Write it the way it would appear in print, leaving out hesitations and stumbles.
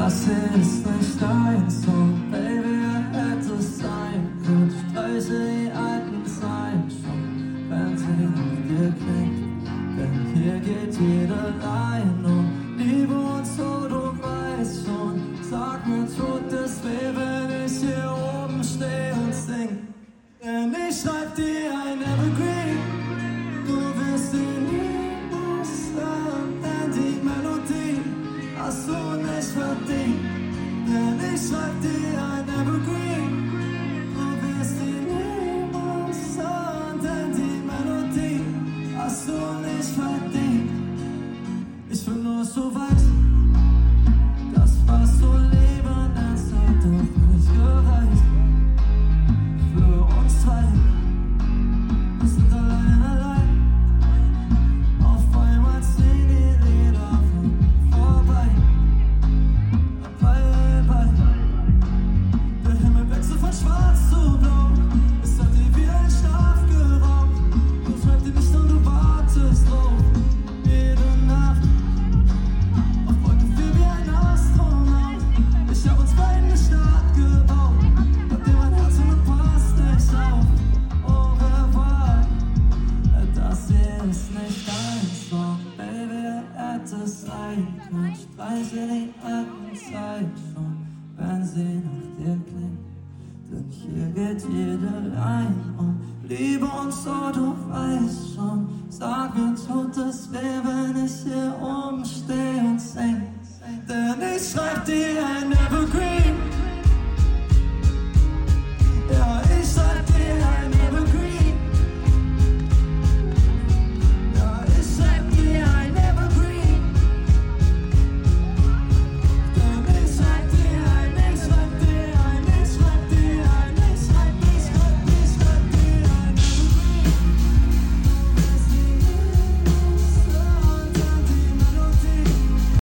Das hier ist nicht dein Song, Baby, wer hätte es sein können? Streiche die alten Zeilen schon, wenn sie nach dir klingt. Denn hier geht jede Line um Liebe und so, du weißt schon. Sag mir, tut es weh, wenn ich hier oben stehe und sing. Denn ich schreib dir ein Evergreen, du wirst ihn niemals hören, denn die Melodie hast du nicht verdient. Denn ich schreib dir ein Evergreen, du wirst ihn niemals hören, denn die Melodie hast du nicht verdient. Ich will nur, dass du weißt, das, was du Leben nennst, hat doch nicht gereicht. Für uns zwei, wir sind allein. Auf einmal ziehen die Lieder vorbei. Der Himmel wechselt von schwarz zu blau. Es hat dir wie ein Schlaf geraubt. Du schreibst dir nicht und du wartest drauf. Jede Nacht auf Wolke 4 wie ein Astronaut. Ich hab uns beiden eine Stadt gebaut. Hab dir mein Herz und passt nicht auf. Au revoir. Das hier ist nicht dein Song, Baby, hätte es sein können. Streiche die alten Zeit schon, wenn sie nach dir klingt. Denn hier geht jede Line um Liebe und so, du weißt schon. Sag mir, tut es weh, wenn ich hier